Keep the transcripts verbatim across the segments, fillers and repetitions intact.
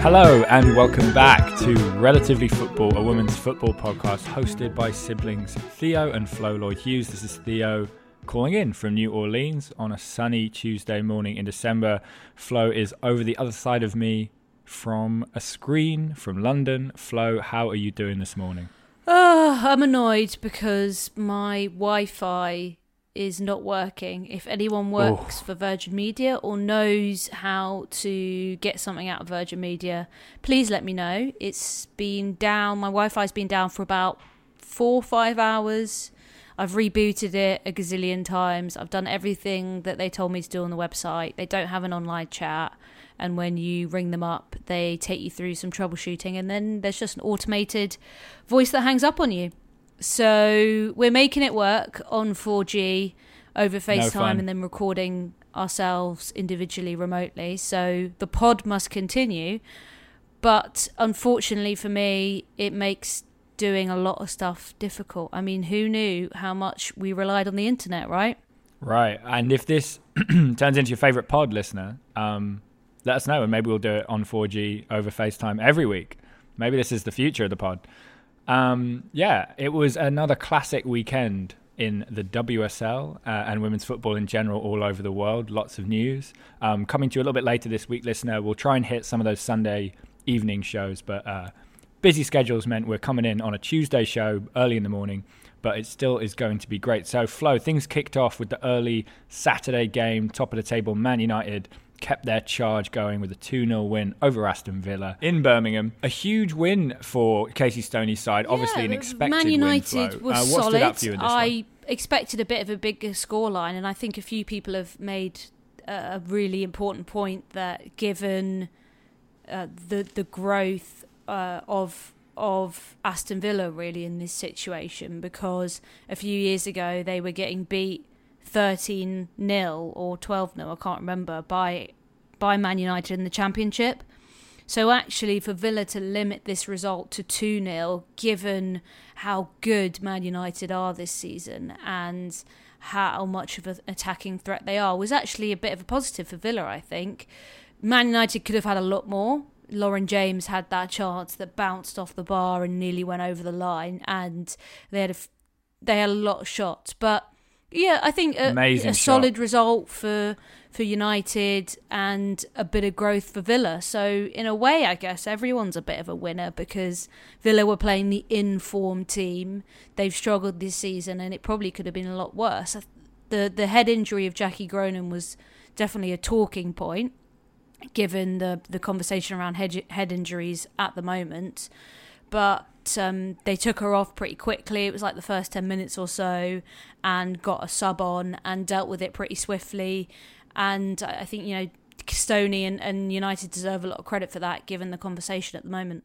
Hello and welcome back to Relatively Football, a women's football podcast hosted by siblings Theo and Flo Lloyd-Hughes. This is Theo calling in from New Orleans on a sunny Tuesday morning in December. Flo is over the other side of me from a screen from London. Flo, how are you doing this morning? Oh, I'm annoyed because my Wi-Fi is not working. If anyone works oh. for Virgin Media or knows how to get something out of Virgin Media, please let me know. It's been down, my Wi-Fi's been down for about four or five hours. I've rebooted it a gazillion times. I've done everything that they told me to do on the website. They don't have an online chat. And when you ring them up, they take you through some troubleshooting. And then there's just an automated voice that hangs up on you. So we're making it work on four G over FaceTime no and then recording ourselves individually remotely. So the pod must continue. But unfortunately for me, it makes doing a lot of stuff difficult. I mean, who knew how much we relied on the internet, right? Right. And if this turns into your favourite pod, listener, um, let us know and maybe we'll do it on four G over FaceTime every week. Maybe this is the future of the pod. Um, yeah, it was another classic weekend in the W S L uh, and women's football in general all over the world. Lots of news. Um, coming to you a little bit later this week, listener, we'll try and hit some of those Sunday evening shows, but uh, busy schedules meant we're coming in on a Tuesday show early in the morning, but it still is going to be great. So, Flo, things kicked off with the early Saturday game, top of the table, Man United kept their charge going with a two nil win over Aston Villa in Birmingham. A huge win for Casey Stoney's side, yeah, obviously an expected Man United win, was uh, what solid. Stood out for you in this I one? expected a bit of a bigger scoreline, and I think a few people have made a really important point that given uh, the the growth uh, of of Aston Villa really in this situation, because a few years ago they were getting beat thirteen nil or twelve nil, I can't remember, by by Man United in the Championship. So actually for Villa to limit this result to two nil, given how good Man United are this season and how much of an attacking threat they are, was actually a bit of a positive for Villa, I think. Man United could have had a lot more. Lauren James had that chance that bounced off the bar and nearly went over the line, and they had a, they had a lot of shots. But yeah, I think a, a solid result for for United and a bit of growth for Villa. So in a way, I guess everyone's a bit of a winner because Villa were playing the in-form team. They've struggled this season and it probably could have been a lot worse. The the head injury of Jackie Groenen was definitely a talking point, given the, the conversation around head, head injuries at the moment. But um, they took her off pretty quickly. It was like the first ten minutes or so, and got a sub on and dealt with it pretty swiftly. And I think, you know, Stoney and, and United deserve a lot of credit for that, given the conversation at the moment.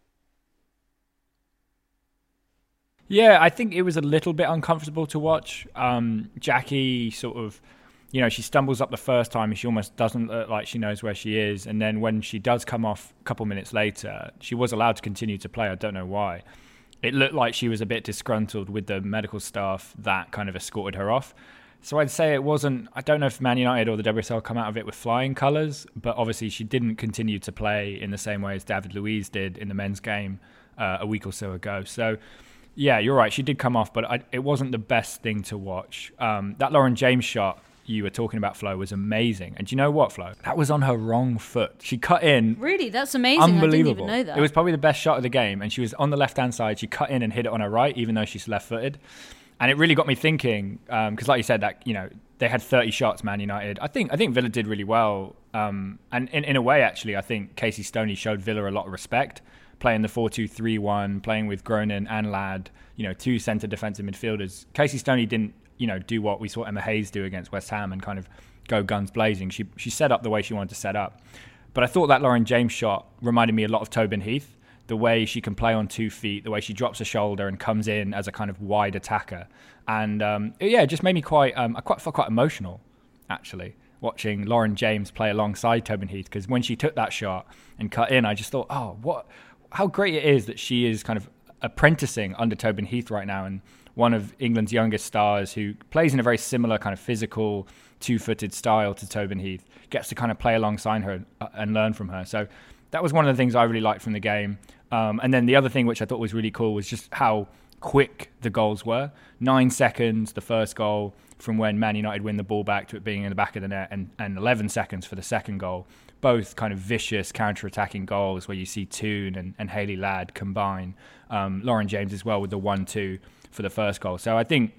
Yeah, I think it was a little bit uncomfortable to watch. Um, Jackie sort of, you know, she stumbles up the first time and she almost doesn't look like she knows where she is. And then when she does come off a couple minutes later, she was allowed to continue to play. I don't know why. It looked like she was a bit disgruntled with the medical staff that kind of escorted her off. So I'd say it wasn't, I don't know if Man United or the W S L come out of it with flying colours, but obviously she didn't continue to play in the same way as David Luiz did in the men's game uh, a week or so ago. So yeah, you're right, she did come off, but I, it wasn't the best thing to watch. Um, that Lauren James shot you were talking about, Flo, was amazing. And do you know what, Flo? That was on her wrong foot. She cut in. Really? That's amazing. Unbelievable. I didn't even know that. It was probably the best shot of the game. And she was on the left-hand side. She cut in and hit it on her right, even though she's left-footed. And it really got me thinking, because um, like you said, that you know they had thirty shots, Man United. I think I think Villa did really well. Um, and in, in a way, actually, I think Casey Stoney showed Villa a lot of respect, playing the four two three one, playing with Groenen and Ladd, you know, two centre defensive midfielders. Casey Stoney didn't, you know, do what we saw Emma Hayes do against West Ham and kind of go guns blazing. She she set up the way she wanted to set up. But I thought that Lauren James shot reminded me a lot of Tobin Heath. The way she can play on two feet, the way she drops her shoulder and comes in as a kind of wide attacker. And um, yeah, it just made me quite, um, I quite felt quite emotional, actually, watching Lauren James play alongside Tobin Heath. Because when she took that shot and cut in, I just thought, oh, what, how great it is that she is kind of apprenticing under Tobin Heath right now. And one of England's youngest stars who plays in a very similar kind of physical, two-footed style to Tobin Heath, gets to kind of play alongside her and learn from her. So that was one of the things I really liked from the game. Um, and then the other thing which I thought was really cool was just how quick the goals were. Nine seconds, the first goal, from when Man United win the ball back to it being in the back of the net, and, and eleven seconds for the second goal. Both kind of vicious counter-attacking goals where you see Toon and, and Hayley Ladd combine. Um, Lauren James as well with the one two for the first goal. So I think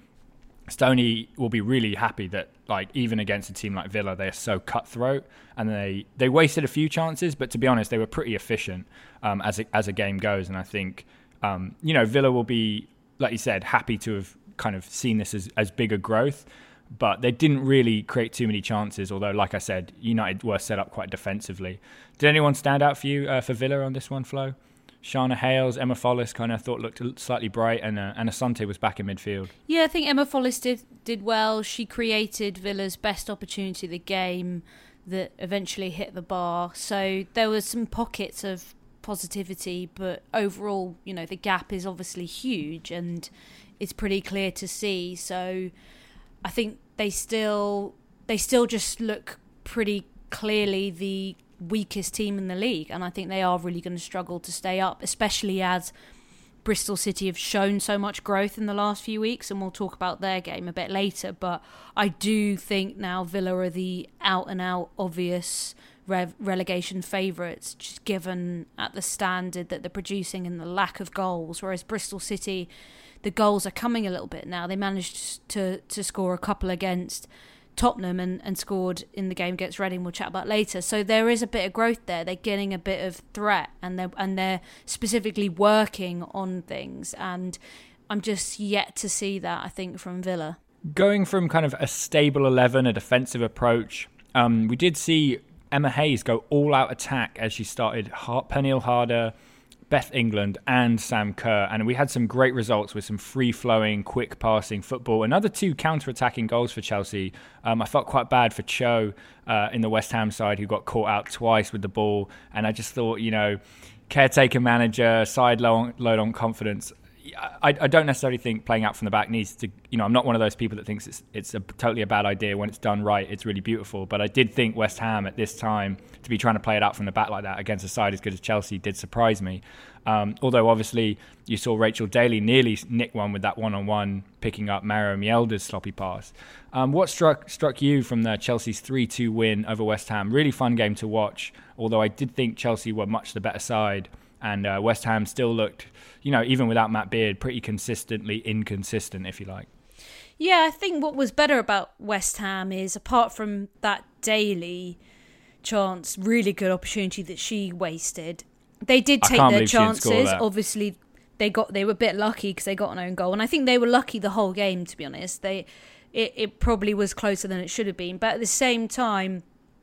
Stoney will be really happy that, like, even against a team like Villa, they're so cutthroat, and they, they wasted a few chances, but to be honest, they were pretty efficient um, as a, as a game goes. And I think, um, you know, Villa will be, like you said, happy to have kind of seen this as, as bigger growth, but they didn't really create too many chances, although, like I said, United were set up quite defensively. Did anyone stand out for you uh, for Villa on this one, Flo? Shana Hales, Emma Follis kind of thought looked slightly bright, and uh, and Asante was back in midfield. Yeah, I think Emma Follis did, did well. She created Villa's best opportunity of the game that eventually hit the bar. So there were some pockets of positivity, but overall, you know, the gap is obviously huge and it's pretty clear to see. So I think they still they still just look pretty clearly the weakest team in the league, and I think they are really going to struggle to stay up, especially as Bristol City have shown so much growth in the last few weeks, and we'll talk about their game a bit later. But I do think now Villa are the out and out obvious rev- relegation favourites, just given at the standard that they're producing and the lack of goals, whereas Bristol City, the goals are coming a little bit now. They managed to to score a couple against Tottenham and, and scored in the game against Reading, we'll chat about later. So there is a bit of growth there. They're getting a bit of threat, and they're, and they're specifically working on things. And I'm just yet to see that, I think, from Villa. Going from kind of a stable eleven, a defensive approach, um, we did see Emma Hayes go all-out attack as she started Pernille Harder, Beth England and Sam Kerr, and we had some great results with some free-flowing, quick passing football. Another two counter-attacking goals for Chelsea. Um, I felt quite bad for Cho uh, in the West Ham side, who got caught out twice with the ball, and I just thought, you know, caretaker manager, side load on confidence. I, I don't necessarily think playing out from the back needs to, you know, I'm not one of those people that thinks it's it's a totally a bad idea. When it's done right, it's really beautiful. But I did think West Ham at this time to be trying to play it out from the back like that against a side as good as Chelsea did surprise me. Um, although obviously you saw Rachel Daly nearly nick one with that one-on-one, picking up Maro Mielder's sloppy pass. Um, what struck struck you from the Chelsea's three two win over West Ham? Really fun game to watch, although I did think Chelsea were much the better side. And uh, West Ham still looked, you know, even without Matt Beard, pretty consistently inconsistent, if you like. Yeah, I think what was better about West Ham is, apart from that Daly chance, really good opportunity that she wasted, they did take their chances. Obviously, they got they were a bit lucky because they got an own goal. And I think they were lucky the whole game, to be honest. They it, it probably was closer than it should have been. But at the same time,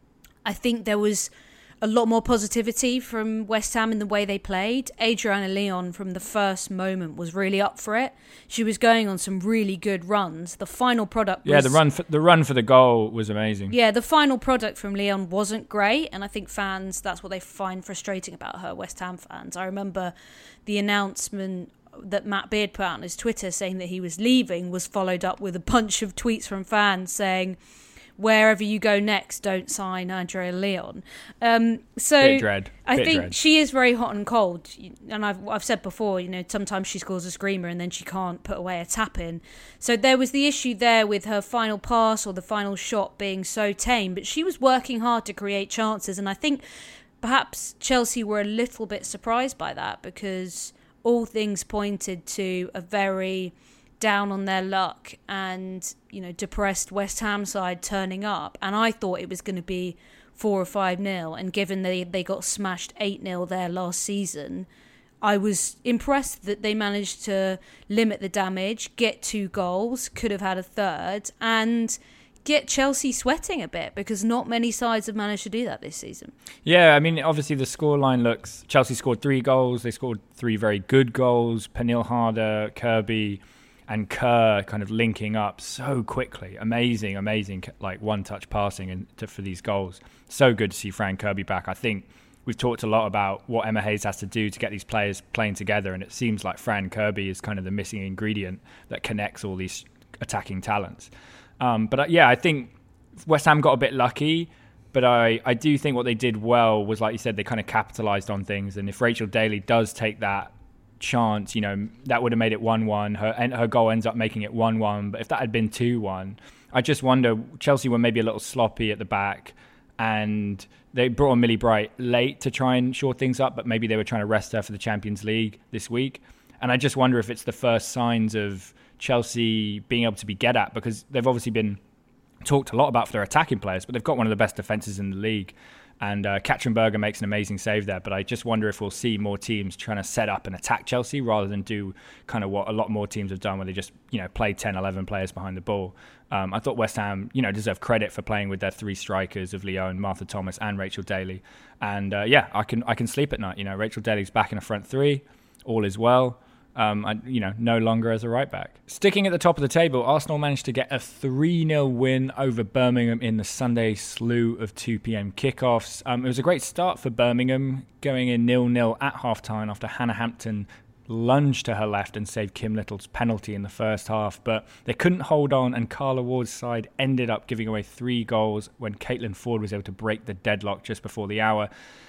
I think there was a lot more positivity from West Ham in the way they played. Adriana Leon, from the first moment, was really up for it. She was going on some really good runs. The final product was... Yeah, the run for, the run for the goal was amazing. Yeah, the final product from Leon wasn't great, and I think fans, that's what they find frustrating about her, West Ham fans. I remember the announcement that Matt Beard put out on his Twitter saying that he was leaving was followed up with a bunch of tweets from fans saying, wherever you go next, don't sign Andrea Leon. Um, so Bit dread. I Bit think dread. she is very hot and cold. And I've I've said before, you know, sometimes she scores a screamer and then she can't put away a tap in. So there was the issue there with her final pass or the final shot being so tame, but she was working hard to create chances. And I think perhaps Chelsea were a little bit surprised by that, because all things pointed to a very down on their luck and, you know, depressed West Ham side turning up, and I thought it was going to be four or five nil, and given they they got smashed eight nil there last season, I was impressed that they managed to limit the damage, get two goals, could have had a third, and get Chelsea sweating a bit, because not many sides have managed to do that this season. Yeah, I mean, obviously the scoreline looks, Chelsea scored three goals, they scored three very good goals, Pernille Harder, Kirby and Kerr kind of linking up so quickly. Amazing, amazing, like one-touch passing and to, for these goals. So good to see Fran Kirby back. I think we've talked a lot about what Emma Hayes has to do to get these players playing together, and it seems like Fran Kirby is kind of the missing ingredient that connects all these attacking talents. Um, but uh, yeah, I think West Ham got a bit lucky. But I, I do think what they did well was, like you said, they kind of capitalised on things. And if Rachel Daly does take that chance, you know, that would have made it one one. Her and her goal ends up making it one one. But if that had been two one, I just wonder, Chelsea were maybe a little sloppy at the back, and they brought on Millie Bright late to try and shore things up, but maybe they were trying to rest her for the Champions League this week. And I just wonder if it's the first signs of Chelsea being able to be get at, because they've obviously been talked a lot about for their attacking players, but they've got one of the best defences in the league. And uh, Katrin Berger makes an amazing save there. But I just wonder if we'll see more teams trying to set up and attack Chelsea rather than do kind of what a lot more teams have done, where they just, you know, play ten, eleven players behind the ball. Um, I thought West Ham, you know, deserve credit for playing with their three strikers of Leon, Martha Thomas and Rachel Daly. And uh, yeah, I can I can sleep at night. You know, Rachel Daly's back in a front three. All is well. Um, and, you know, no longer as a right back. Sticking at the top of the table, Arsenal managed to get a three nil win over Birmingham in the Sunday slew of two p.m. kickoffs. Um, it was a great start for Birmingham, going in nil nil at half-time after Hannah Hampton lunged to her left and saved Kim Little's penalty in the first half. But they couldn't hold on, and Carla Ward's side ended up giving away three goals when Caitlin Ford was able to break the deadlock just before the hour.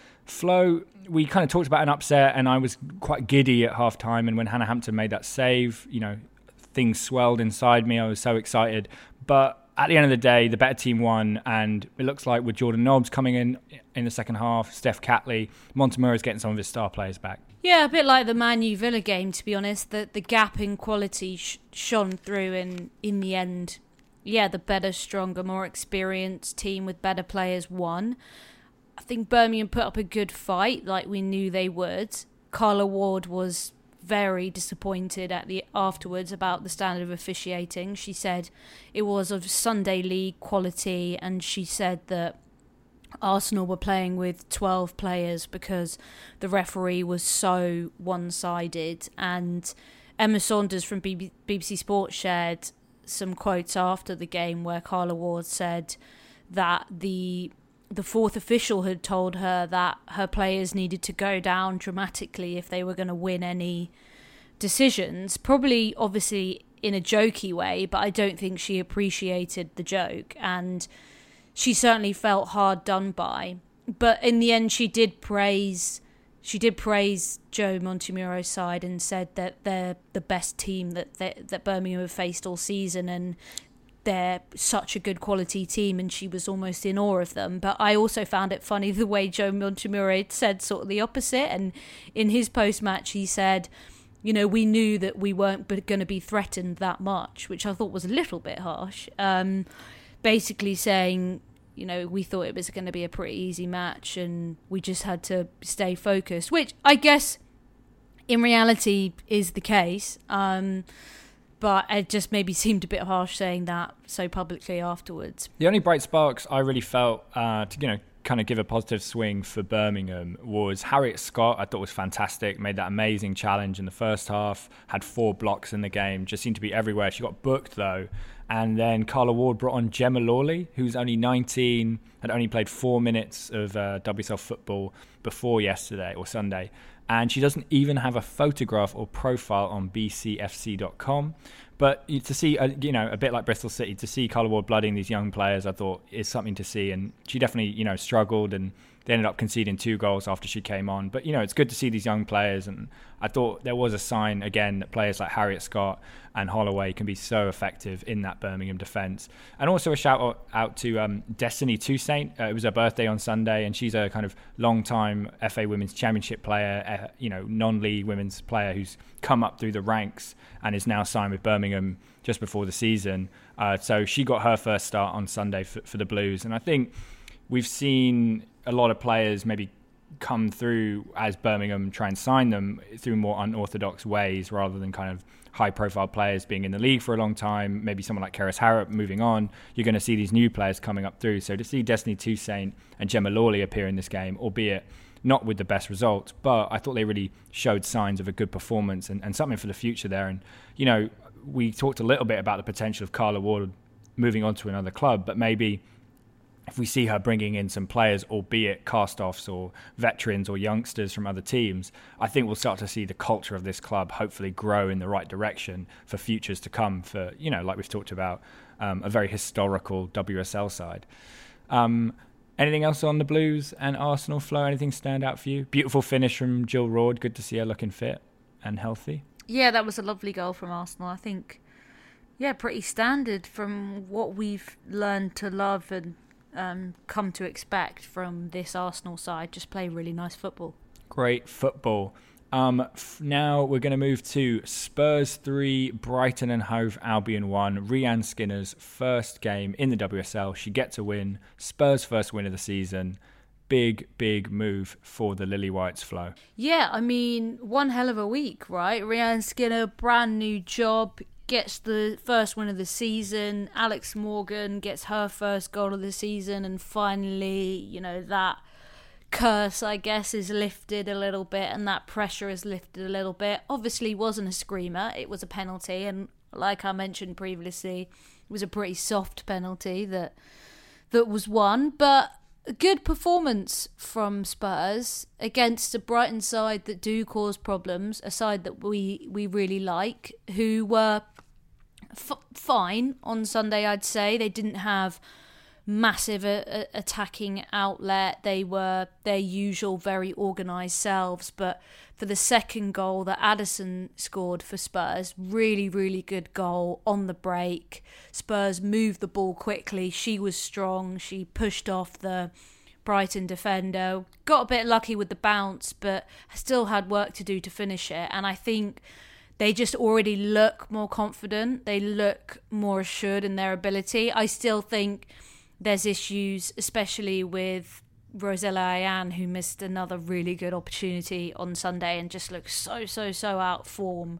Flo, we kind of talked about an upset, and I was quite giddy at half time. And when Hannah Hampton made that save, you know, things swelled inside me. I was so excited. But at the end of the day, the better team won. And it looks like with Jordan Nobbs coming in in the second half, Steph Catley, Montemurro's getting some of his star players back. Yeah, a bit like the Man U Villa game, to be honest. The, the gap in quality sh- shone through, and in the end, yeah, the better, stronger, more experienced team with better players won. I think Birmingham put up a good fight, like we knew they would. Carla Ward was very disappointed at the afterwards about the standard of officiating. She said it was of Sunday League quality, and she said that Arsenal were playing with twelve players because the referee was so one-sided. And Emma Saunders from B B C Sports shared some quotes after the game where Carla Ward said that the the fourth official had told her that her players needed to go down dramatically if they were going to win any decisions. Probably, obviously, in a jokey way, but I don't think she appreciated the joke, and she certainly felt hard done by. But in the end, she did praise she did praise Joe Montemurro's side and said that they're the best team that they, that Birmingham have faced all season, and they're such a good quality team, and she was almost in awe of them. But I also found it funny the way Joe Montemurro said sort of the opposite. And in his post-match, he said, you know, we knew that we weren't going to be threatened that much, which I thought was a little bit harsh. Um, basically saying, you know, we thought it was going to be a pretty easy match and we just had to stay focused, which I guess in reality is the case. Um But it just maybe seemed a bit harsh saying that so publicly afterwards. The only bright sparks I really felt uh, to, you know, kind of give a positive swing for Birmingham was Harriet Scott. I thought was fantastic. Made that amazing challenge in the first half. Had four blocks in the game. Just seemed to be everywhere. She got booked though. And then Carla Ward brought on Gemma Lawley, who's only nineteen, had only played four minutes of uh, W S L football before yesterday or Sunday. And she doesn't even have a photograph or profile on b c f c dot com. But to see, uh, you know, a bit like Bristol City, to see Carla Ward blooding these young players, I thought is something to see. And she definitely, you know, struggled, and they ended up conceding two goals after she came on. But, you know, it's good to see these young players. And I thought there was a sign, again, that players like Harriet Scott and Holloway can be so effective in that Birmingham defence. And also a shout out to um, Destiny Toussaint. Uh, it was her birthday on Sunday, and she's a kind of long-time F A Women's Championship player, uh, you know, non-league women's player who's come up through the ranks and is now signed with Birmingham just before the season. Uh, so she got her first start on Sunday for, for the Blues. And I think we've seen a lot of players maybe come through as Birmingham try and sign them through more unorthodox ways rather than kind of high-profile players being in the league for a long time. Maybe someone like Keris Harrop moving on. You're going to see these new players coming up through. So to see Destiny Toussaint and Gemma Lawley appear in this game, albeit not with the best results, but I thought they really showed signs of a good performance and, and something for the future there. And, you know, we talked a little bit about the potential of Carla Ward moving on to another club, but maybe if we see her bringing in some players, albeit cast-offs or veterans or youngsters from other teams, I think we'll start to see the culture of this club hopefully grow in the right direction for futures to come for, you know, like we've talked about, um, a very historical W S L side. Um, Anything else on the Blues and Arsenal, Flo? Anything stand out for you? Beautiful finish from Jill Roord. Good to see her looking fit and healthy. Yeah, that was a lovely goal from Arsenal. I think, yeah, pretty standard from what we've learned to love and um, come to expect from this Arsenal side. Just play really nice football. Great football. Um, f- now we're going to move to Spurs three, Brighton and Hove Albion one. Rianne Skinner's first game in the W S L. She gets a win. Spurs' first win of the season. Big, big move for the Lily Whites, Flo. Yeah, I mean, one hell of a week, right? Rianne Skinner, brand new job, gets the first win of the season. Alex Morgan gets her first goal of the season. And finally, you know, that curse, I guess, is lifted a little bit, and that pressure is lifted a little bit. Obviously wasn't a screamer, it was a penalty, and like I mentioned previously, it was a pretty soft penalty that that was won, but a good performance from Spurs against a Brighton side that do cause problems, a side that we we really like, who were f- fine on Sunday. I'd say they didn't have massive uh, attacking outlet. They were their usual very organised selves, but for the second goal that Addison scored for Spurs, really really good goal on the break. Spurs moved the ball quickly. She was strong. She pushed off the Brighton defender, got a bit lucky with the bounce, but still had work to do to finish it. And I think they just already look more confident. They look more assured in their ability. I still think there's issues, especially with Rosella Ayan, who missed another really good opportunity on Sunday and just looks so, so, so out of form.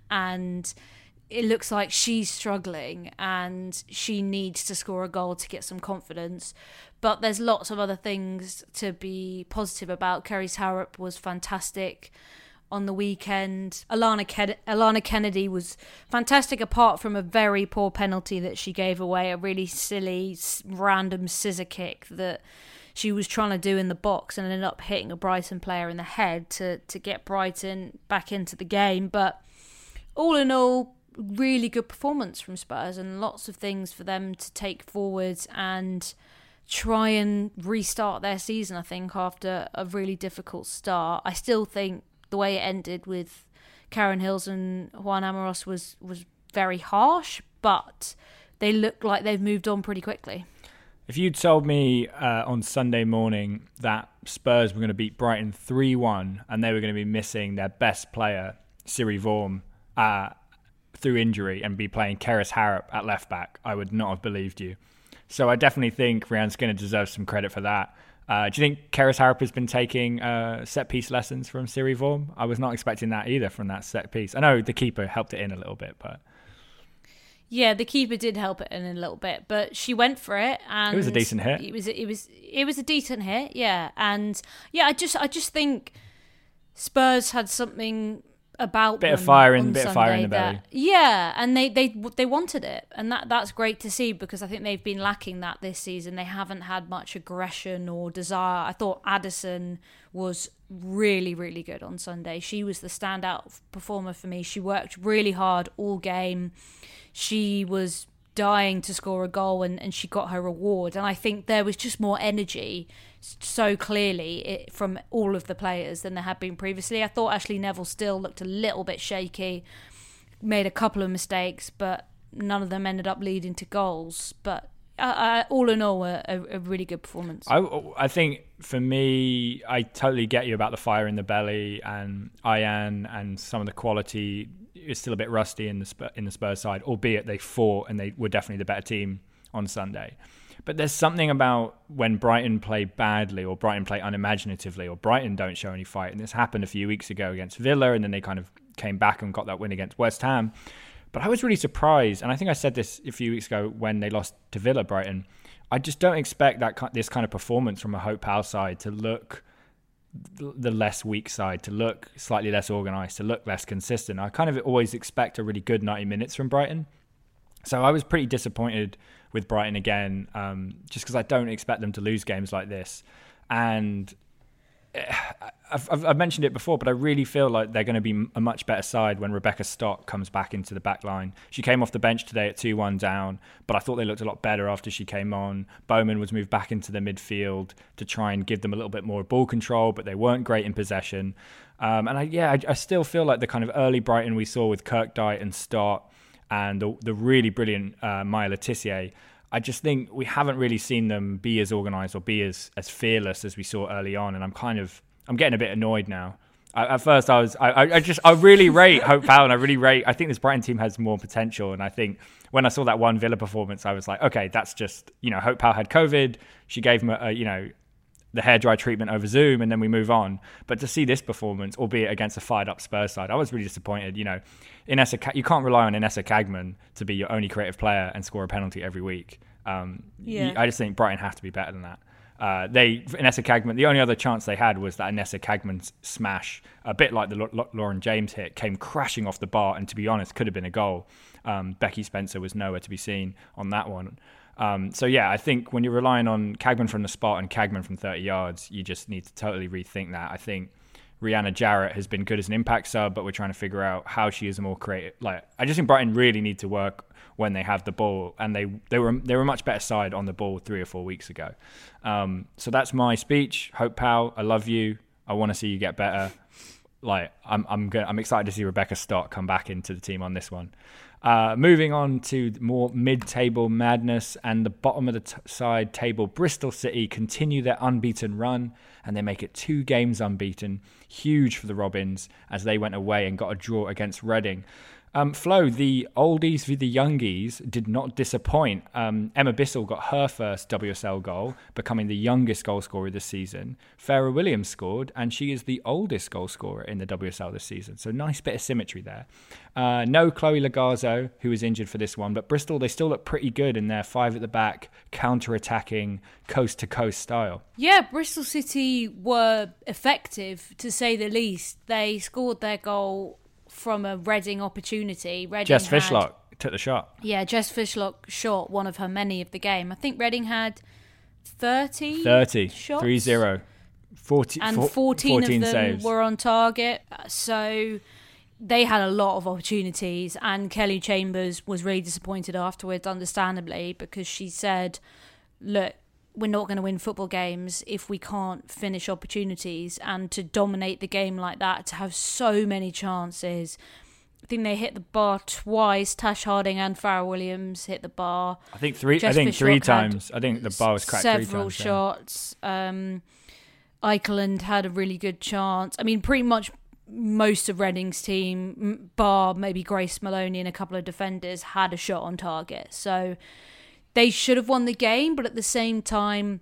And it looks like she's struggling and she needs to score a goal to get some confidence. But there's lots of other things to be positive about. Kerry's Harrop was fantastic on the weekend. Alana, Ken- Alana Kennedy was fantastic, apart from a very poor penalty that she gave away, a really silly, random scissor kick that she was trying to do in the box and ended up hitting a Brighton player in the head to, to get Brighton back into the game. But all in all, really good performance from Spurs and lots of things for them to take forwards and try and restart their season, I think, after a really difficult start. I still think the way it ended with Karen Hills and Juan Amoros was, was very harsh, but they look like they've moved on pretty quickly. If you'd told me uh, on Sunday morning that Spurs were going to beat Brighton three one and they were going to be missing their best player, Siri Vorm, uh, through injury and be playing Keris Harrop at left back, I would not have believed you. So I definitely think Rianne Skinner deserves some credit for that. Uh, do you think Keris Harrop has been taking uh, set-piece lessons from Siri Vorm? I was not expecting that either from that set-piece. I know the keeper helped it in a little bit, but... Yeah, the keeper did help it in a little bit, but she went for it, and it was a decent hit. It was, it was, it was a decent hit, yeah. And yeah, I just, I just think Spurs had something about bit them of fire in, on bit Sunday of fire in the that, belly. Yeah, and they, they, they wanted it, and that, that's great to see because I think they've been lacking that this season. They haven't had much aggression or desire. I thought Addison was really, really good on Sunday. She was the standout performer for me. She worked really hard all game. She was dying to score a goal and, and she got her reward. And I think there was just more energy so clearly it, from all of the players than there had been previously. I thought Ashley Neville still looked a little bit shaky, made a couple of mistakes, but none of them ended up leading to goals. But uh, uh, all in all, a, a really good performance. I, I think for me, I totally get you about the fire in the belly and Ayan and some of the quality is still a bit rusty in the Spurs, in the Spurs side, albeit they fought and they were definitely the better team on Sunday. But there's something about when Brighton play badly or Brighton play unimaginatively or Brighton don't show any fight. And this happened a few weeks ago against Villa and then they kind of came back and got that win against West Ham. But I was really surprised, and I think I said this a few weeks ago when they lost to Villa, Brighton. I just don't expect that this kind of performance from a Hope Pal side to look the less weak side, to look slightly less organised, to look less consistent. I kind of always expect a really good ninety minutes from Brighton. So I was pretty disappointed with Brighton again, um, just because I don't expect them to lose games like this. And I've, I've, I've mentioned it before, but I really feel like they're going to be a much better side when Rebecca Stott comes back into the back line. She came off the bench today at two one down, but I thought they looked a lot better after she came on. Bowman was moved back into the midfield to try and give them a little bit more ball control, but they weren't great in possession. Um, and I, yeah, I, I still feel like the kind of early Brighton we saw with Kirkdyte and Stott and the, the really brilliant uh, Maya Le Tissier, I just think we haven't really seen them be as organised or be as, as fearless as we saw early on. And I'm kind of, I'm getting a bit annoyed now. I, at first I was, I, I just, I really rate Hope Powell, and I really rate, I think this Brighton team has more potential. And I think when I saw that one Villa performance, I was like, okay, that's just, you know, Hope Powell had COVID. She gave him a, a you know, the hairdryer treatment over Zoom, and then we move on. But to see this performance, albeit against a fired-up Spurs side, I was really disappointed. You know, Inessa, you can't rely on Inessa Cagman to be your only creative player and score a penalty every week. Um, yeah. I just think Brighton have to be better than that. Uh, they Inessa Cagman, the only other chance they had was that Inessa Cagman's smash, a bit like the L- Lauren James hit, came crashing off the bar, and to be honest, could have been a goal. Um, Becky Spencer was nowhere to be seen on that one. Um, so yeah, I think when you're relying on Cagman from the spot and Cagman from thirty yards, you just need to totally rethink that. I think Rihanna Jarrett has been good as an impact sub, but we're trying to figure out how she is a more creative. Like, I just think Brighton really need to work when they have the ball, and they they were they were a much better side on the ball three or four weeks ago. Um, so that's my speech. Hope Powell, I love you. I want to see you get better. Like, I'm I'm going I'm excited to see Rebecca Stott come back into the team on this one. Uh, moving on to more mid-table madness, and the bottom of the t- side table, Bristol City continue their unbeaten run, and they make it two games unbeaten. Huge for the Robins as they went away and got a draw against Reading. Um, Flo, the oldies v the youngies did not disappoint. Um, Emma Bissell got her first W S L goal, becoming the youngest goal scorer this season. Farah Williams scored, and she is the oldest goal scorer in the W S L this season. So nice bit of symmetry there. Uh, no Chloe Lagazo, who was injured for this one, but Bristol, they still look pretty good in their five at the back, counter-attacking, coast-to-coast style. Yeah, Bristol City were effective, to say the least. They scored their goal from a Reading opportunity. Reading Jess had, Fishlock took the shot. Yeah, Jess Fishlock shot one of her many of the game. I think Reading had thirty, thirty shots. three zero. forty, and four, fourteen, fourteen of them saves. Were on target. So they had a lot of opportunities, and Kelly Chambers was really disappointed afterwards, understandably, because she said, look, we're not going to win football games if we can't finish opportunities, and to dominate the game like that, to have so many chances. I think they hit the bar twice. Tash Harding and Farah Williams hit the bar. I think three. Jess I think Fishlock three times. I think the bar was cracked three times. Several shots. Yeah. Um, Eikeland had a really good chance. I mean, pretty much most of Reading's team, bar maybe Grace Maloney and a couple of defenders, had a shot on target. So they should have won the game, but at the same time,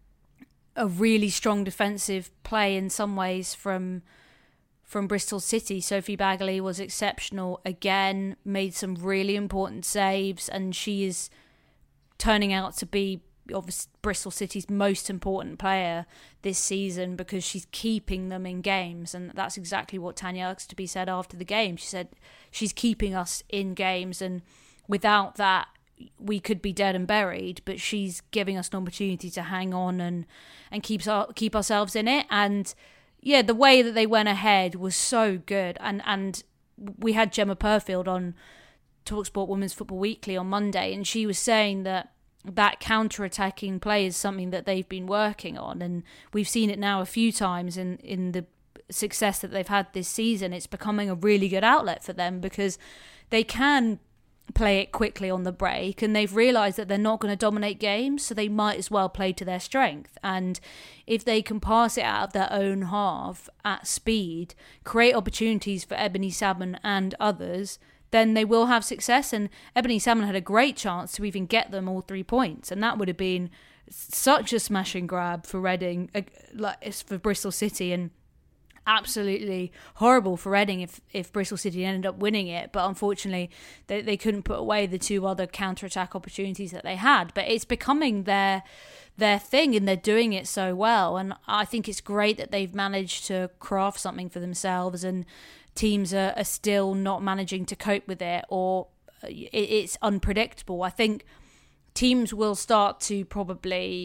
a really strong defensive play in some ways from from Bristol City. Sophie Bagley was exceptional again, made some really important saves, and she is turning out to be obviously Bristol City's most important player this season, because she's keeping them in games, and that's exactly what Tanya Uxtoby said after the game. She said she's keeping us in games, and without that, we could be dead and buried, but she's giving us an opportunity to hang on and and keep keep ourselves in it. And yeah, the way that they went ahead was so good. And and we had Gemma Purfield on TalkSport Women's Football Weekly on Monday, and she was saying that that counter-attacking play is something that they've been working on, and we've seen it now a few times in in the success that they've had this season. It's becoming a really good outlet for them, because they can play it quickly on the break, and they've realised that they're not going to dominate games, so they might as well play to their strength. And if they can pass it out of their own half at speed, create opportunities for Ebony Salmon and others, then they will have success. And Ebony Salmon had a great chance to even get them all three points, and that would have been such a smash and grab for Reading, like for Bristol City, and absolutely horrible for Reading if, if Bristol City ended up winning it. But unfortunately, they, they couldn't put away the two other counter-attack opportunities that they had. But it's becoming their their thing, and they're doing it so well. And I think it's great that they've managed to craft something for themselves, and teams are, are still not managing to cope with it, or it, it's unpredictable. I think teams will start to probably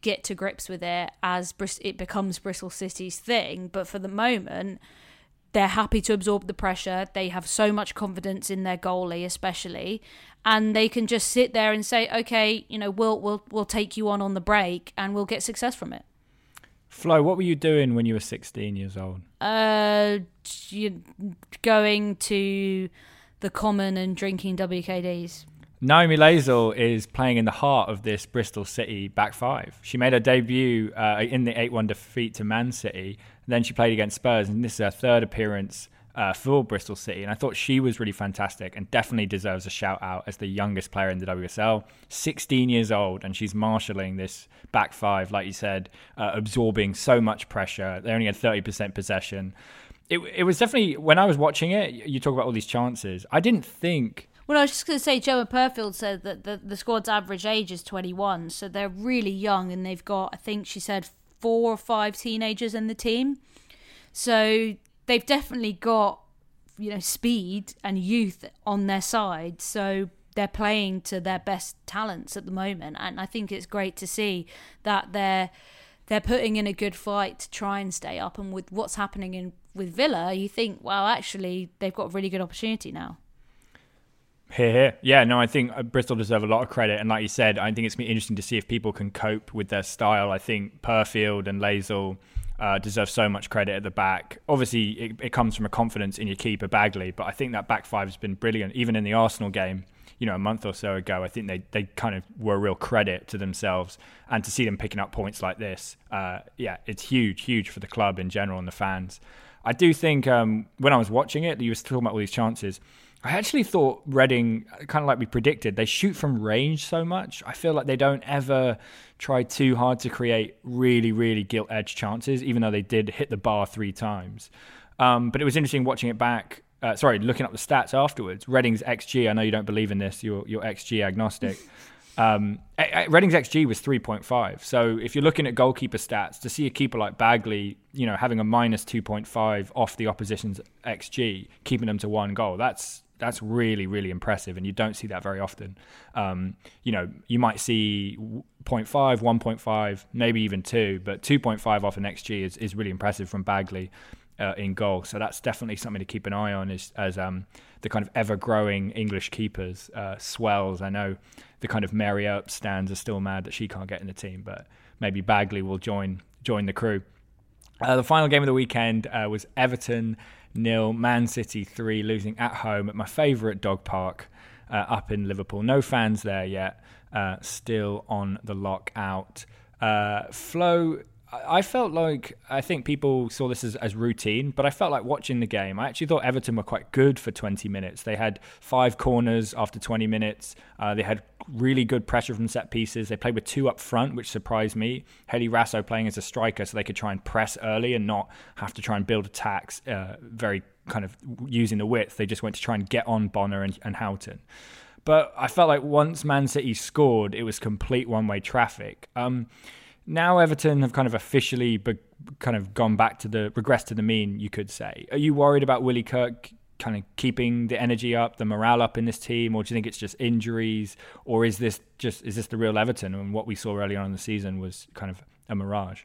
get to grips with it as Bris- it becomes Bristol City's thing. But for the moment, they're happy to absorb the pressure. They have so much confidence in their goalie, especially, and they can just sit there and say, "Okay, you know, we'll we'll we'll take you on on the break, and we'll get success from it." Flo, what were you doing when you were sixteen years old? Uh, you going to the Common and drinking W K Ds. Naomi Lazel is playing in the heart of this Bristol City back five. She made her debut uh, in the eight one defeat to Man City. Then she played against Spurs, and this is her third appearance uh, for Bristol City. And I thought she was really fantastic and definitely deserves a shout out as the youngest player in the W S L. sixteen years old, and she's marshalling this back five, like you said, uh, absorbing so much pressure. They only had thirty percent possession. It, it was definitely, when I was watching it, you talk about all these chances. I didn't think... Well, I was just going to say, Gemma Purfield said that the, the squad's average age is twenty-one, so they're really young, and they've got, I think she said, four or five teenagers in the team. So they've definitely got, you know, speed and youth on their side. So they're playing to their best talents at the moment, and I think it's great to see that they're they're putting in a good fight to try and stay up. And with what's happening in with Villa, you think, well, actually, they've got a really good opportunity now. Here, here. Yeah, no, I think Bristol deserve a lot of credit. And like you said, I think it's been interesting to see if people can cope with their style. I think Purfield and Lazel uh, deserve so much credit at the back. Obviously, it, it comes from a confidence in your keeper, Bagley. But I think that back five has been brilliant. Even in the Arsenal game, you know, a month or so ago, I think they, they kind of were a real credit to themselves. And to see them picking up points like this, uh, yeah, it's huge, huge for the club in general and the fans. I do think um, when I was watching it, you were talking about all these chances. I actually thought Reading, kind of like we predicted, they shoot from range so much. I feel like they don't ever try too hard to create really, really gilt-edged chances, even though they did hit the bar three times. Um, but it was interesting watching it back. Uh, sorry, looking up the stats afterwards. Reading's X G, I know you don't believe in this, you're, you're X G agnostic. Um, Reading's X G was three point five. So if you're looking at goalkeeper stats, to see a keeper like Bagley, you know, having a minus two point five off the opposition's X G, keeping them to one goal, that's that's really, really impressive. And you don't see that very often. Um, you know, you might see zero point five, one point five, maybe even two, but two point five off an X G is, is really impressive from Bagley uh, in goal. So that's definitely something to keep an eye on as, as um, the kind of ever-growing English keepers uh, swells. I know the kind of Mary Earp stands are still mad that she can't get in the team, but maybe Bagley will join join the crew. Uh, the final game of the weekend uh, was Everton nil, Man City three, losing at home at my favourite dog park uh, up in Liverpool. No fans there yet, uh, still on the lockout. Uh, Flo, I felt like, I think people saw this as, as routine, but I felt like watching the game, I actually thought Everton were quite good for twenty minutes. They had five corners after twenty minutes. Uh, they had really good pressure from set pieces. They played with two up front, which surprised me. Heli Rasso playing as a striker so they could try and press early and not have to try and build attacks uh, very kind of using the width. They just went to try and get on Bonner and, and Houghton. But I felt like once Man City scored, it was complete one-way traffic. Um, Now Everton have kind of officially be, kind of gone back to the, regressed to the mean, you could say. Are you worried about Willie Kirk kind of keeping the energy up, the morale up in this team, or do you think it's just injuries, or is this just, is this the real Everton? And what we saw early on in the season was kind of a mirage?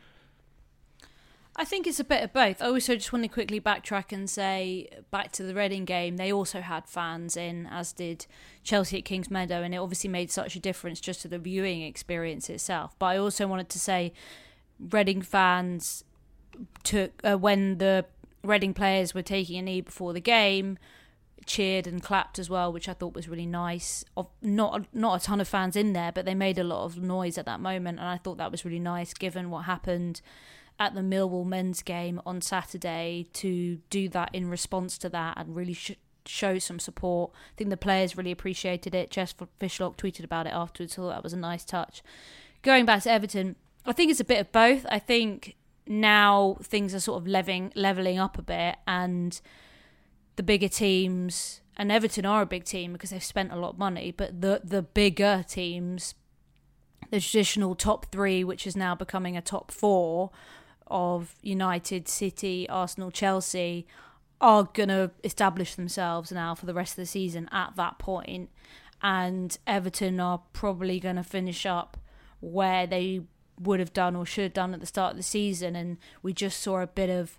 I think it's a bit of both. I also just want to quickly backtrack and say, back to the Reading game, they also had fans in, as did Chelsea at Kings Meadow, and it obviously made such a difference just to the viewing experience itself. But I also wanted to say, Reading fans took, uh, when the Reading players were taking a knee before the game, cheered and clapped as well, which I thought was really nice. Of not not a ton of fans in there, but they made a lot of noise at that moment, and I thought that was really nice given what happened at the Millwall men's game on Saturday, to do that in response to that and really sh- show some support. I think the players really appreciated it. Jess Fishlock tweeted about it afterwards, so that was a nice touch. Going back to Everton, I think it's a bit of both. I think now things are sort of leveling, leveling up a bit, and the bigger teams, and Everton are a big team because they've spent a lot of money, but the the bigger teams, the traditional top three, which is now becoming a top four of United, City, Arsenal, Chelsea, are going to establish themselves now for the rest of the season at that point. And Everton are probably going to finish up where they would have done or should have done at the start of the season, and we just saw a bit of,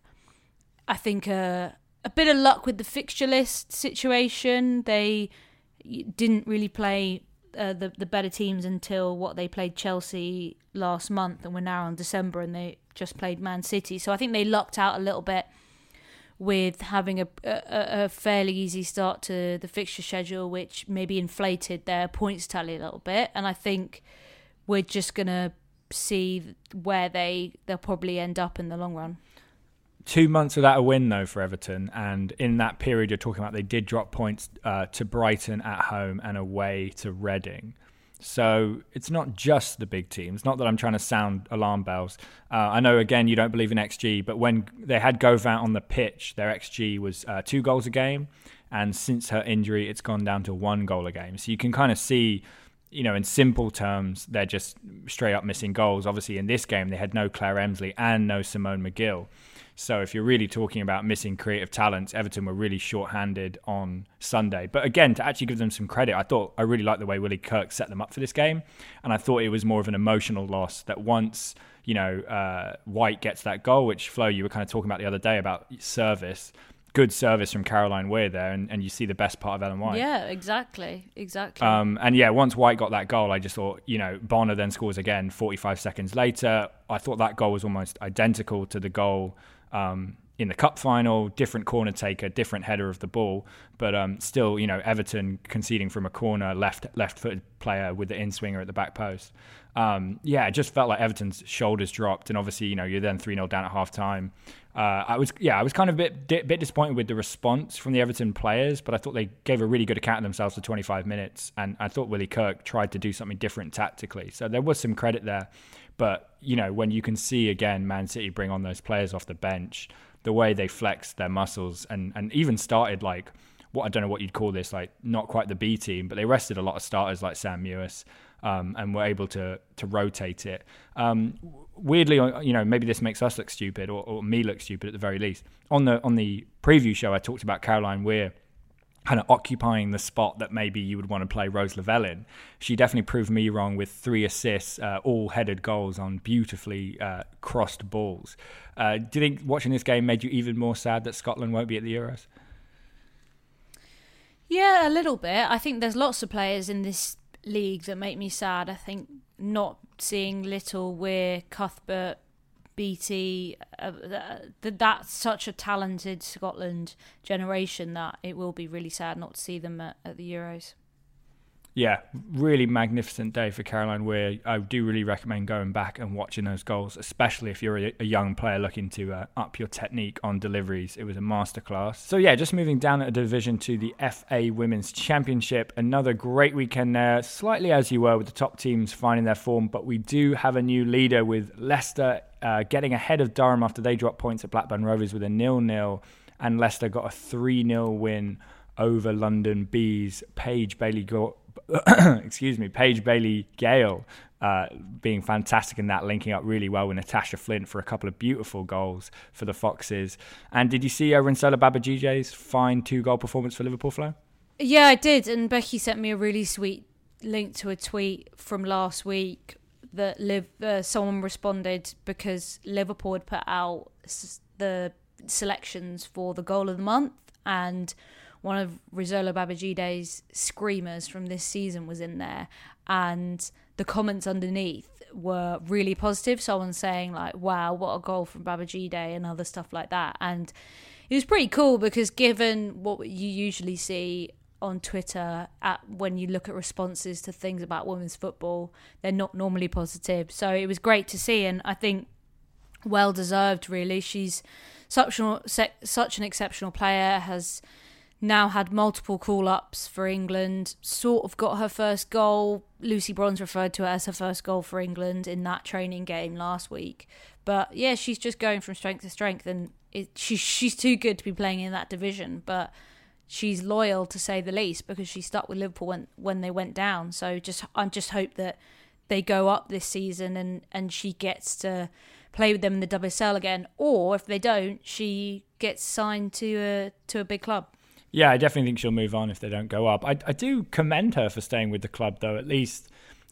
I think, a a bit of luck with the fixture list situation. They didn't really play uh, the the better teams until what they played Chelsea last month, and we're now in December, and they just played Man City. So I think they lucked out a little bit with having a, a, a fairly easy start to the fixture schedule, which maybe inflated their points tally a little bit. And I think we're just going to see where they, they'll probably end up in the long run. Two months without a win, though, for Everton. And in that period you're talking about, they did drop points uh, to Brighton at home and away to Reading. So it's not just the big teams. Not that I'm trying to sound alarm bells. Uh, I know, again, you don't believe in X G, but when they had Govant on the pitch, their X G was uh, two goals a game. And since her injury, it's gone down to one goal a game. So you can kind of see, you know, in simple terms, they're just straight up missing goals. Obviously, in this game, they had no Claire Emsley and no Simone McGill. So if you're really talking about missing creative talents, Everton were really short-handed on Sunday. But again, to actually give them some credit, I thought I really liked the way Willie Kirk set them up for this game. And I thought it was more of an emotional loss that once, you know, uh, White gets that goal, which, Flo, you were kind of talking about the other day about service, good service from Caroline Weir there, and, and you see the best part of Ellen White. Yeah, exactly, exactly. Um, and yeah, once White got that goal, I just thought, you know, Bonner then scores again forty-five seconds later. I thought that goal was almost identical to the goal Um, in the cup final, different corner taker, different header of the ball, but um, still, you know, Everton conceding from a corner, left left-footed player with the in-swinger at the back post. Um, yeah, it just felt like Everton's shoulders dropped, and obviously, you know, you're then three nil down at half-time. Uh, I was, yeah, I was kind of a bit, bit disappointed with the response from the Everton players, but I thought they gave a really good account of themselves for twenty-five minutes, and I thought Willie Kirk tried to do something different tactically, so there was some credit there. But, you know, when you can see, again, Man City bring on those players off the bench, the way they flexed their muscles and, and even started, like, what I don't know what you'd call this, like, not quite the B team, but they rested a lot of starters like Sam Mewis um, and were able to to rotate it. Um, weirdly, you know, maybe this makes us look stupid or, or me look stupid at the very least. On the on the preview show, I talked about Caroline Weir kind of occupying the spot that maybe you would want to play Rose Lavelle in. She definitely proved me wrong with three assists, uh, all headed goals on beautifully uh, crossed balls. Uh, do you think watching this game made you even more sad that Scotland won't be at the Euros? Yeah, a little bit. I think there's lots of players in this league that make me sad. I think not seeing Little, Weir, Cuthbert, Beattie, uh, that that's such a talented Scotland generation that it will be really sad not to see them at, at the Euros. Yeah, really magnificent day for Caroline Weir. I do really recommend going back and watching those goals, especially if you're a, a young player looking to uh, up your technique on deliveries. It was a masterclass. So yeah, just moving down a division to the F A Women's Championship. Another great weekend there, slightly as you were with the top teams finding their form, but we do have a new leader with Leicester uh, getting ahead of Durham after they dropped points at Blackburn Rovers with a nil nil, and Leicester got a three nil win over London Bees. Paige Bailey Go- excuse me, Paige Bailey Gale uh, being fantastic in that, linking up really well with Natasha Flint for a couple of beautiful goals for the Foxes. And did you see uh, Rinsola Babajide's fine two-goal performance for Liverpool, Flo? Yeah, I did. And Becky sent me a really sweet link to a tweet from last week that Liv, uh, someone responded because Liverpool had put out the selections for the goal of the month, and one of Rinsola Babajide's screamers from this season was in there, and the comments underneath were really positive. Someone saying like, wow, what a goal from Babajide and other stuff like that. And it was pretty cool because given what you usually see on Twitter at when you look at responses to things about women's football, they're not normally positive. So it was great to see, and I think well deserved really. She's such an, such an exceptional player, has now had multiple call-ups for England, sort of got her first goal. Lucy Bronze referred to it as her first goal for England in that training game last week. But yeah, she's just going from strength to strength, and it, she, she's too good to be playing in that division. But she's loyal, to say the least, because she stuck with Liverpool when, when they went down. So just I just hope that they go up this season and, and she gets to play with them in the W S L again. Or if they don't, she gets signed to a, to a big club. Yeah, I definitely think she'll move on if they don't go up. I, I do commend her for staying with the club, though, at least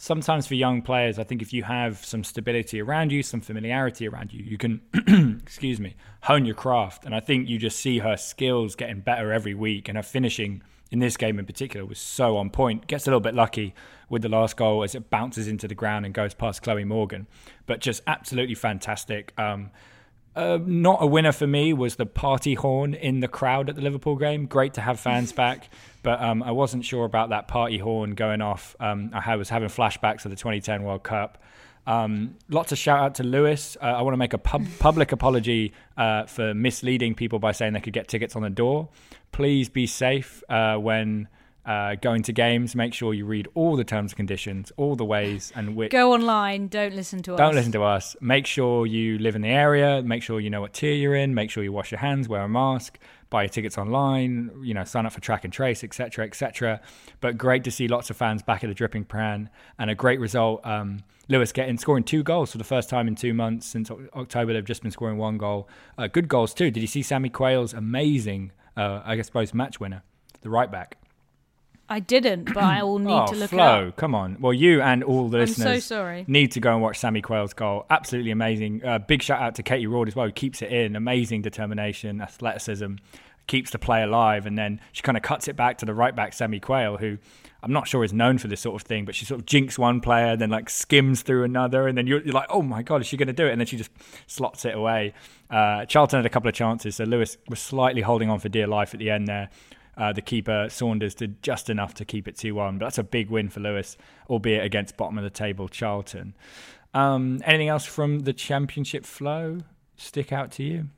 sometimes for young players, I think if you have some stability around you, some familiarity around you, you can, excuse me, hone your craft. And I think you just see her skills getting better every week, and her finishing in this game in particular was so on point. Gets a little bit lucky with the last goal as it bounces into the ground and goes past Chloe Morgan, but just absolutely fantastic. Um, Uh, not a winner for me was the party horn in the crowd at the Liverpool game. Great to have fans back, but um, I wasn't sure about that party horn going off. Um, I was having flashbacks of the twenty ten World Cup. Um, lots of shout out to Lewis. Uh, I want to make a pub- public apology uh, for misleading people by saying they could get tickets on the door. Please be safe uh, when uh, going to games. Make sure you read all the terms and conditions, all the ways and which. Go online. Don't listen to us. Don't listen to us. Make sure you live in the area. Make sure you know what tier you're in. Make sure you wash your hands, wear a mask, buy your tickets online, you know, sign up for track and trace, et cetera, et cetera. But great to see lots of fans back at the Dripping Pan, and a great result. Um, Lewis getting scoring two goals for the first time in two months since October. They've just been scoring one goal. Uh, good goals too. Did you see Sammy Quayle's amazing, uh, I guess, suppose match winner, the right back? I didn't, but I will need oh, to look Flo, it up. Come on. Well, you and all the I'm listeners so sorry. need to go and watch Sammy Quayle's goal. Absolutely amazing. Uh, big shout out to Katie Ward as well, who keeps it in. Amazing determination, athleticism, keeps the play alive. And then she kind of cuts it back to the right back, Sammy Quayle, who I'm not sure is known for this sort of thing, but she sort of jinks one player, then like skims through another. And then you're, you're like, oh my God, is she going to do it? And then she just slots it away. Uh, Charlton had a couple of chances. So Lewis was slightly holding on for dear life at the end there. Uh, the keeper, Saunders, did just enough to keep it two one. But that's a big win for Lewis, albeit against bottom of the table Charlton. Um, anything else from the Championship, Flo, stick out to you?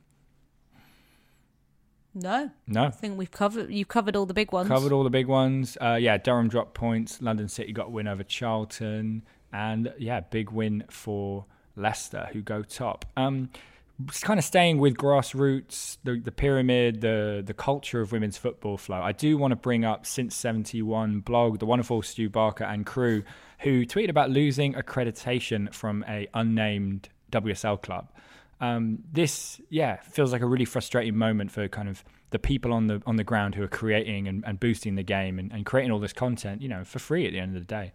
No. No. I think we've covered, you've covered all the big ones. Covered all the big ones. Uh, yeah, Durham dropped points. London City got a win over Charlton. And yeah, big win for Leicester, who go top. Um kind of staying with grassroots, the, the pyramid, the the culture of women's football, Flo. I do want to bring up Since seventy-one blog, the wonderful Stu Barker and crew, who tweeted about losing accreditation from a unnamed W S L club. Um, this, yeah, feels like a really frustrating moment for kind of the people on the on the ground who are creating and, and boosting the game and, and creating all this content, you know, for free at the end of the day.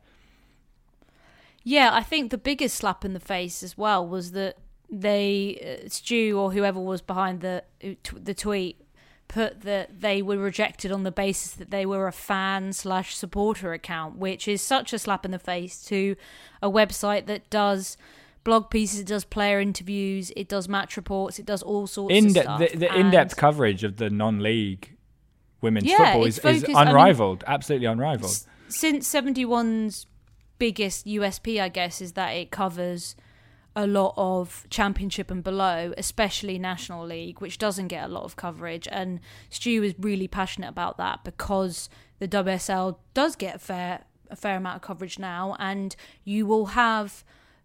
Yeah, I think the biggest slap in the face as well was that they, uh, Stu or whoever was behind the the tweet, put that they were rejected on the basis that they were a fan slash supporter account, which is such a slap in the face to a website that does blog pieces, it does player interviews, it does match reports, it does all sorts in of stuff. The, the in-depth coverage of the non-league women's yeah, football is, focused, is unrivaled, I mean, absolutely unrivaled. S- since seventy-one's biggest U S P, I guess, is that it covers a lot of Championship and below, especially National League, which doesn't get a lot of coverage. And Stu is really passionate about that because the W S L does get a fair a fair amount of coverage now, and you will have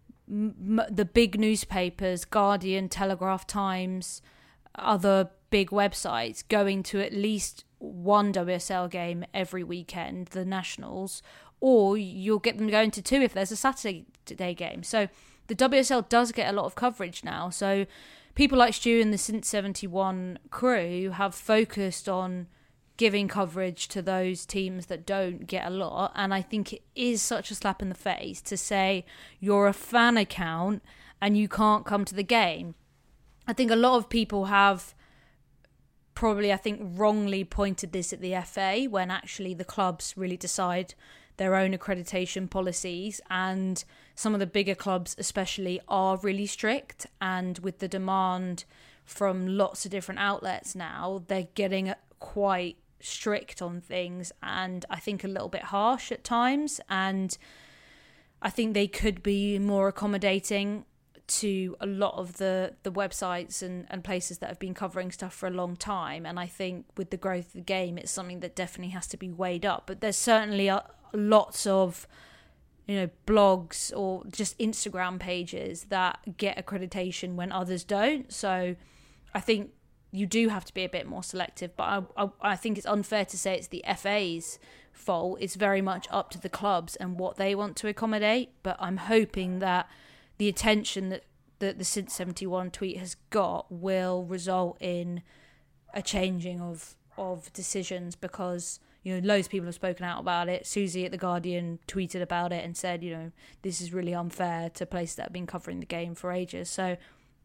m- the big newspapers, Guardian, Telegraph, Times, other big websites going to at least one W S L game every weekend, the Nationals, or you'll get them going to two if there's a Saturday game. So the W S L does get a lot of coverage now. So people like Stu and the Since seventy-one crew have focused on giving coverage to those teams that don't get a lot. And I think it is such a slap in the face to say you're a fan account and you can't come to the game. I think a lot of people have probably, I think, wrongly pointed this at the F A when actually the clubs really decide their own accreditation policies, and some of the bigger clubs especially are really strict, and with the demand from lots of different outlets now, they're getting quite strict on things, and I think a little bit harsh at times, and I think they could be more accommodating to a lot of the, the websites and, and places that have been covering stuff for a long time. And I think with the growth of the game, it's something that definitely has to be weighed up. But there's certainly a, lots of, you know, blogs or just Instagram pages that get accreditation when others don't. So I think you do have to be a bit more selective. But I, I, I think it's unfair to say it's the F A's fault. It's very much up to the clubs and what they want to accommodate. But I'm hoping that the attention that, that the Since seventy-one tweet has got will result in a changing of, of decisions, because you know, loads of people have spoken out about it. Susie at The Guardian tweeted about it and said, you know, this is really unfair to places that have been covering the game for ages. So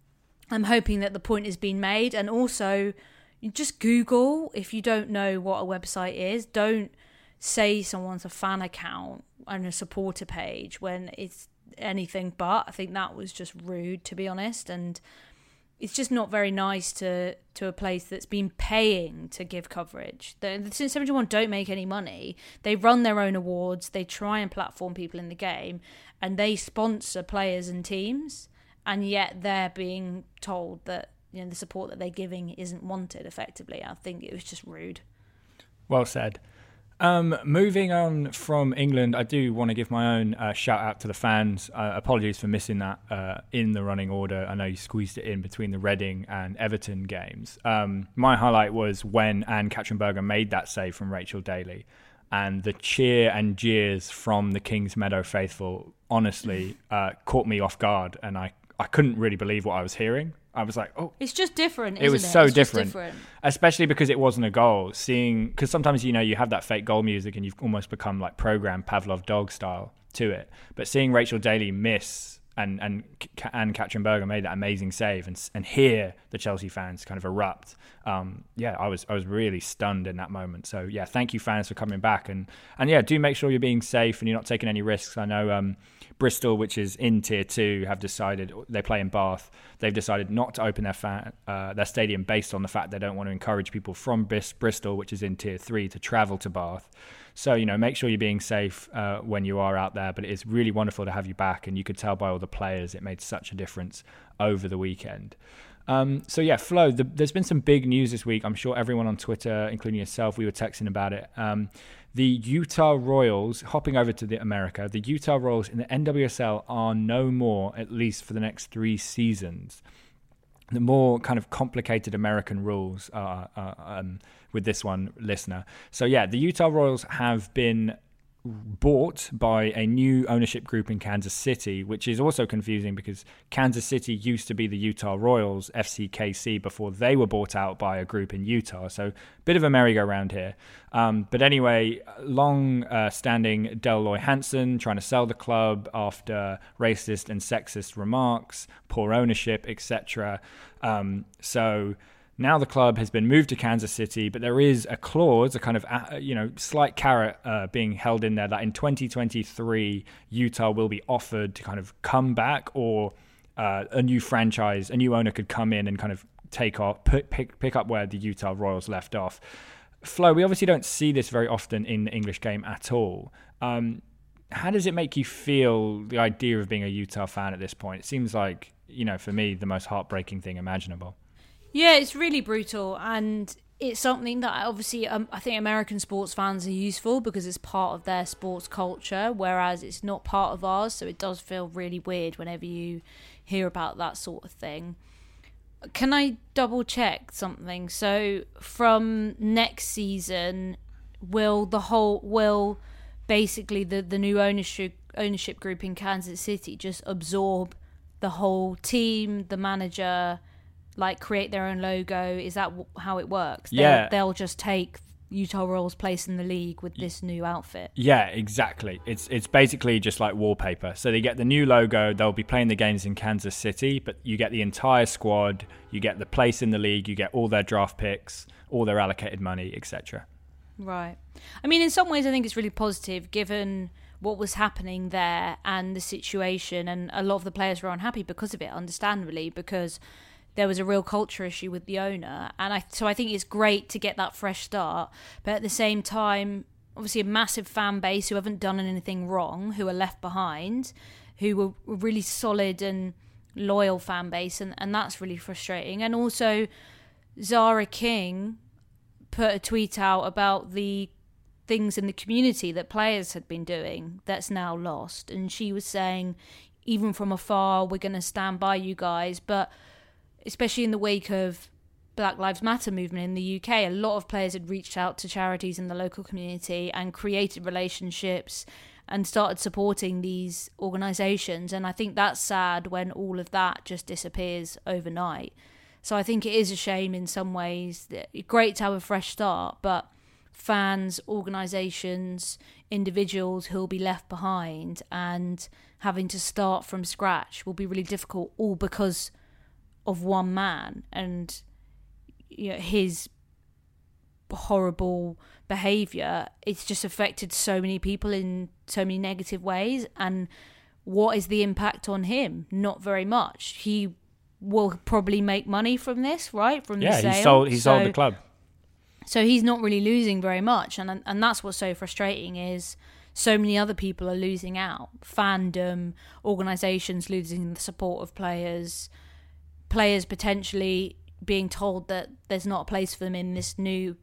I'm hoping that the point has been made. And also, you just Google if you don't know what a website is. Don't say someone's a fan account and a supporter page when it's anything but. I think that was just rude, to be honest. And it's just not very nice to to a place that's been paying to give coverage. The, the seventy-one don't make any money. They run their own awards. They try and platform people in the game, and they sponsor players and teams. And yet they're being told that, you know, the support that they're giving isn't wanted. Effectively, I think it was just rude. Well said. Um, moving on from England, I do want to give my own uh, shout out to the fans. Uh, apologies for missing that uh, in the running order. I know you squeezed it in between the Reading and Everton games. Um, my highlight was when Anne Katzenberger made that save from Rachel Daly, and the cheer and jeers from the Kings Meadow faithful honestly uh, caught me off guard, and I, I couldn't really believe what I was hearing. I was like, oh. It's just different, isn't it? was it? so it's different. different. Especially because it wasn't a goal. Seeing, because sometimes, you know, you have that fake goal music and you've almost become like programmed Pavlov dog style to it. But seeing Rachel Daly miss and and and Katzenberger made that amazing save and and hear the Chelsea fans kind of erupt. Um, yeah, I was I was really stunned in that moment. So yeah, thank you fans for coming back, and and yeah, do make sure you're being safe and you're not taking any risks. I know um, Bristol, which is in tier two, have decided they play in Bath. They've decided not to open their fan, uh, their stadium based on the fact they don't want to encourage people from Bristol, which is in tier three, to travel to Bath. So, you know, make sure you're being safe uh, when you are out there. But it's really wonderful to have you back. And you could tell by all the players, it made such a difference over the weekend. Um, so, yeah, Flo, the, there's been some big news this week. I'm sure everyone on Twitter, including yourself, we were texting about it. Um, the Utah Royals, hopping over to the America, the Utah Royals in the N W S L are no more, at least for the next three seasons. The more kind of complicated American rules are uh, um, with this one, listener. So yeah, the Utah Royals have been bought by a new ownership group in Kansas City, which is also confusing because Kansas City used to be the Utah Royals, F C K C, before they were bought out by a group in Utah. So a bit of a merry-go-round here. Um, but anyway, long-standing uh, Deloy Hansen trying to sell the club after racist and sexist remarks, poor ownership, et cetera. Um, so now the club has been moved to Kansas City, but there is a clause, a kind of, uh, you know, slight carrot uh, being held in there that in twenty twenty-three, Utah will be offered to kind of come back, or uh, a new franchise, a new owner could come in and kind of take off, pick, pick, pick up where the Utah Royals left off. Flo, we obviously don't see this very often in the English game at all. Um, how does it make you feel, the idea of being a Utah fan at this point? It seems like, you know, for me, the most heartbreaking thing imaginable. Yeah, it's really brutal, and it's something that obviously um, I think American sports fans are useful because it's part of their sports culture, whereas it's not part of ours, so it does feel really weird whenever you hear about that sort of thing. Can I double check something? So from next season, will the whole will basically the, the new ownership ownership group in Kansas City just absorb the whole team, the manager, like create their own logo? Is that w- how it works? They'll, Yeah. They'll just take Utah Royals' place in the league with this new outfit. Yeah, exactly. It's it's basically just like wallpaper. So they get the new logo, they'll be playing the games in Kansas City, but you get the entire squad, you get the place in the league, you get all their draft picks, all their allocated money, et cetera. Right. I mean, in some ways, I think it's really positive given what was happening there and the situation, and a lot of the players were unhappy because of it, understandably, because there was a real culture issue with the owner. And I so I think it's great to get that fresh start. But at the same time, obviously a massive fan base who haven't done anything wrong, who are left behind, who were really solid and loyal fan base. And, and that's really frustrating. And also, Zara King put a tweet out about the things in the community that players had been doing that's now lost. And she was saying, even from afar, we're going to stand by you guys. But especially in the wake of Black Lives Matter movement in the U K, a lot of players had reached out to charities in the local community and created relationships and started supporting these organisations. And I think that's sad when all of that just disappears overnight. So I think it is a shame in some ways. That, great to have a fresh start, but fans, organisations, individuals who'll be left behind, and having to start from scratch will be really difficult, all because of one man and, you know, his horrible behaviour. It's just affected so many people in so many negative ways. And what is the impact on him? Not very much. He will probably make money from this, right? From yeah, the sale. he sold he so, sold the club. So he's not really losing very much, and and that's what's so frustrating, is so many other people are losing out. Fandom, organisations losing the support of players, players potentially being told that there's not a place for them in this new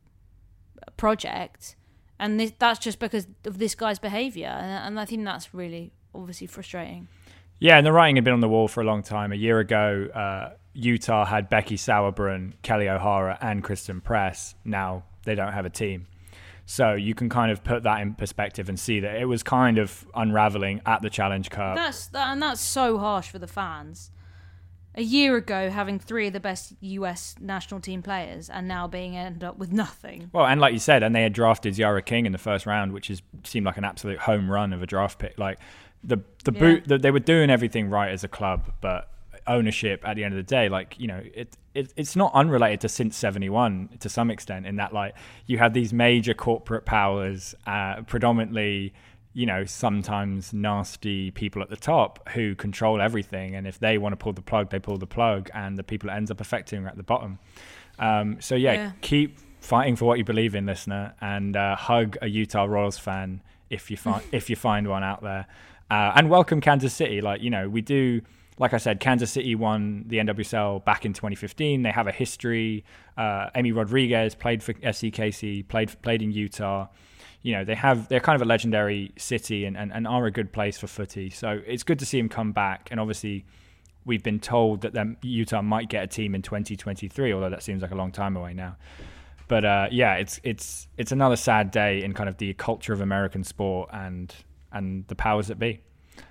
project, and this, that's just because of this guy's behaviour, and, and I think that's really obviously frustrating. Yeah, and the writing had been on the wall for a long time. A year ago, uh, Utah had Becky Sauerbrunn, Kelly O'Hara, and Kristen Press. Now they don't have a team. So you can kind of put that in perspective and see that it was kind of unraveling at the Challenge Cup. That's that, and that's so harsh for the fans. A year ago, having three of the best U S national team players, and now being ended up with nothing. Well, and like you said, and they had drafted Zara King in the first round, which is seemed like an absolute home run of a draft pick. Like the the Yeah. boot, the, they were doing everything right as a club, but ownership at the end of the day, like, you know, it, it it's not unrelated to since seventy-one to some extent, in that, like, you had these major corporate powers, uh, predominantly, you know, sometimes nasty people at the top who control everything, and if they want to pull the plug, they pull the plug, and the people it ends up affecting are at the bottom. Um, so yeah, yeah, keep fighting for what you believe in, listener, and uh, hug a Utah Royals fan if you find if you find one out there, uh, and welcome Kansas City. Like, you know, we do. Like I said, Kansas City won the N W S L back in twenty fifteen. They have a history. Uh, Amy Rodriguez played for S C K C, played played in Utah. You know, they have they're kind of a legendary city and, and, and are a good place for footy. So it's good to see them come back. And obviously, we've been told that them, Utah might get a team in twenty twenty-three, although that seems like a long time away now. But uh, yeah, it's it's it's another sad day in kind of the culture of American sport and and the powers that be.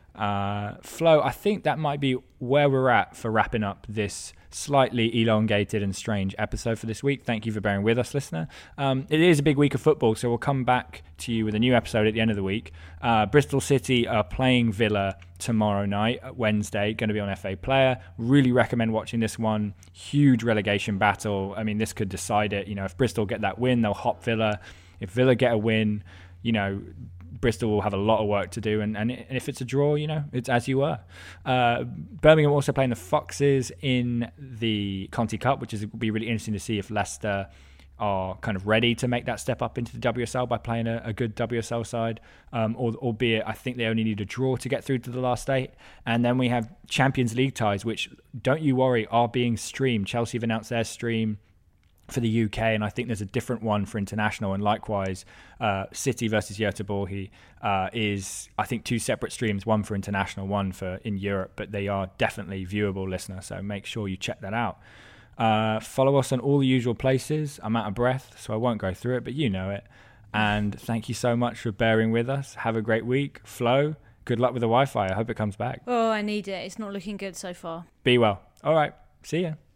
Uh, Flo, I think that might be where we're at for wrapping up this slightly elongated and strange episode for this week. Thank you for bearing with us, listener. Um, it is a big week of football, so we'll come back to you with a new episode at the end of the week. Uh, Bristol City are playing Villa tomorrow night, Wednesday, going to be on F A Player. Really recommend watching this one. Huge relegation battle. I mean, this could decide it. You know, if Bristol get that win, they'll hop Villa. If Villa get a win, you know, Bristol will have a lot of work to do, and, and if it's a draw, you know, it's as you were. Uh, Birmingham also playing the Foxes in the Conti Cup, which is will be really interesting to see if Leicester are kind of ready to make that step up into the W S L by playing a, a good W S L side, um, or, albeit I think they only need a draw to get through to the last eight. And then we have Champions League ties, which, don't you worry, are being streamed. Chelsea have announced their stream for the U K, and I think there's a different one for international, and likewise uh, City versus Göteborg uh, is, I think, two separate streams, one for international, one for in Europe, but they are definitely viewable, listener, so make sure you check that out. Uh, follow us on all the usual places. I'm out of breath, so I won't go through it, but you know it. And thank you so much for bearing with us. Have a great week. Flo, good luck with the Wi-Fi. I hope it comes back. Oh, I need it. It's not looking good so far. Be well. All right. See ya.